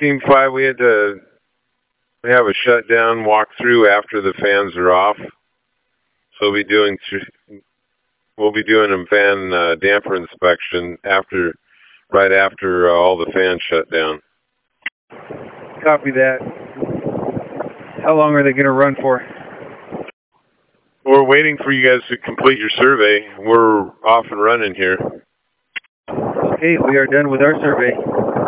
Team 5, we have a shutdown walk through after the fans are off. So we'll be doing a fan damper inspection right after all the fans shut down. Copy that. How long are they going to run for? We're waiting for you guys to complete your survey. We're off and running here. Okay, we are done with our survey.